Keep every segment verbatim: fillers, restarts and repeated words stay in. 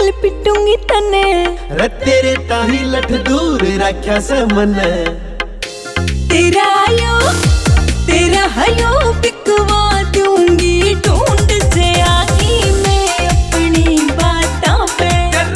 गल पिटूंगी तने रे तेरे ताही लठ दूर रखा से मन तेरा आयो तेरा हयो बिकवा दूंगी ढूंढ से आगी मैं अपनी बातों पे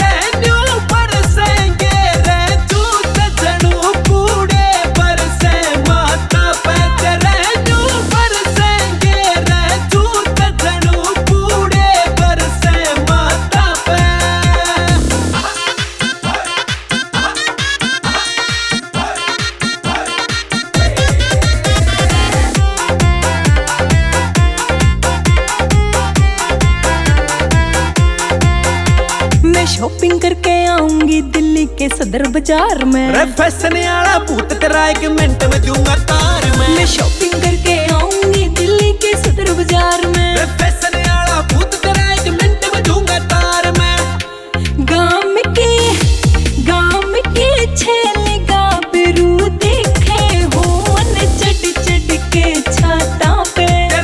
शॉपिंग करके आऊंगी दिल्ली के सदर बाजार में रे फैशन वाला भूत तेरा एक मिनट में दूंगा तार में मैं शॉपिंग करके आऊंगी दिल्ली के सदर बाजार में रे फैशन वाला भूत तेरा एक मिनट में दूंगा तार में गांव के गांव के छेले गाबरू देखे हो मन चढ़ चढ़ के छाता पे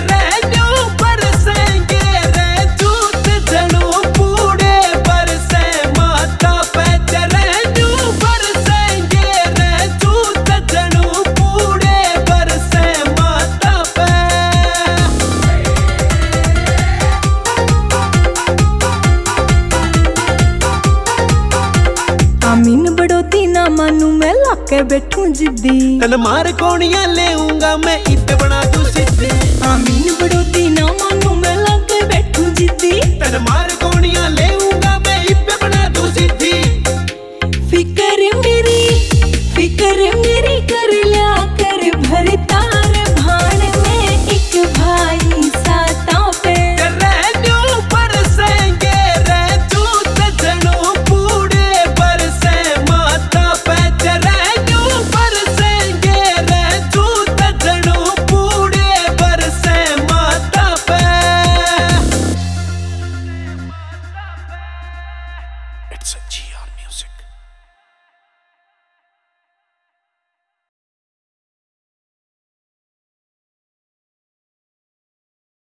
मीन बड़ोती ना मानू मैं लाके बैठूं जिद्दी तन मार कोनिया लेऊंगा मैं इत बना